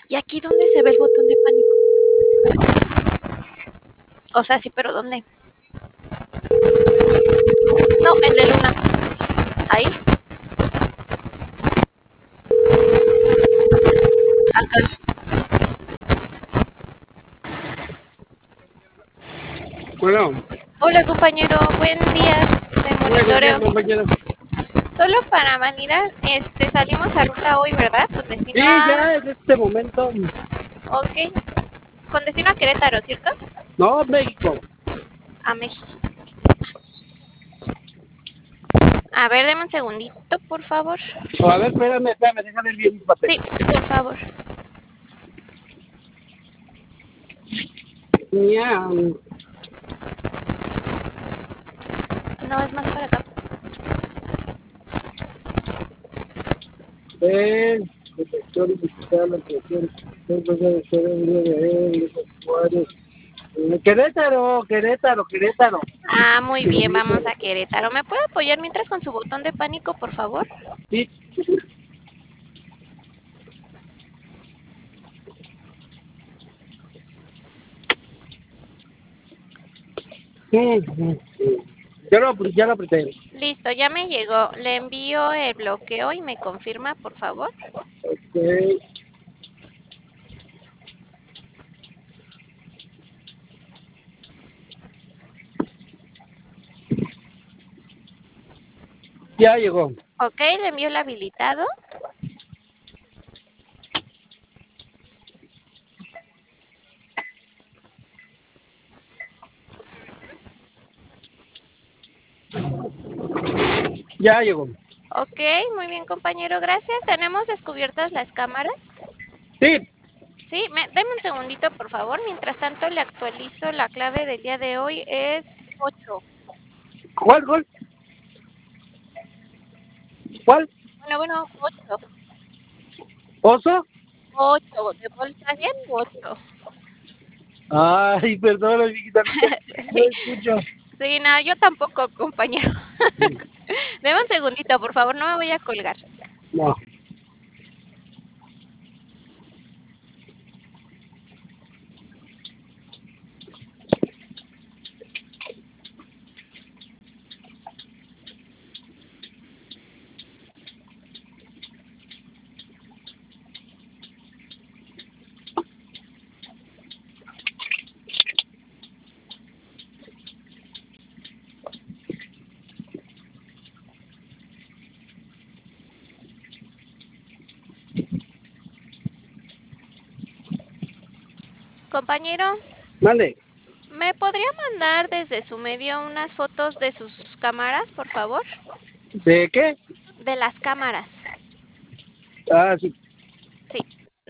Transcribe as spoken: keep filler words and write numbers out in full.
¿Y aquí dónde se ve el botón de pánico? O sea, sí, pero ¿dónde? No, el de Luna. Ahí. Acá. Bueno. Hola, compañero. Buen día. De monitoreo. Buen día, compañero. Solo para validar, este, salimos a ruta hoy, ¿verdad? Con destino Sí, a... ya en este momento. Ok. Con destino a Querétaro, ¿cierto? No, México. A México. A ver, deme un segundito, por favor. A ver, espérame, espérame, déjame bien mis papeles. Sí, por favor. Ya. No, es más para acá. Eh, detector digital, atención. Querétaro, Querétaro, Querétaro. Ah, muy bien, vamos a Querétaro. ¿Me puede apoyar mientras con su botón de pánico, por favor? Sí. Sí, sí, sí. Ya lo, ya lo apreté. Listo, ya me llegó. Le envío el bloqueo y me confirma, por favor. Okay. Ya llegó. Ok, le envío el habilitado. Ya llegó. Ok, muy bien, compañero, gracias. ¿Tenemos descubiertas las cámaras? Sí. Sí, me, deme un segundito, por favor. Mientras tanto, le actualizo la clave del día de hoy. Es ocho. ¿Cuál, cuál? ¿Cuál? Bueno, bueno, ocho. ¿Oso? Ocho. ¿De Volkswagen? Ocho. Ay, perdón, amiguita, no, te, no Sí, escucho. sí, no, yo tampoco, compañero. Deme un segundito, por favor, no me voy a colgar. No. Compañero, Mande. ¿me podría mandar desde su medio unas fotos de sus cámaras, por favor? ¿De qué? De las cámaras. Ah, sí.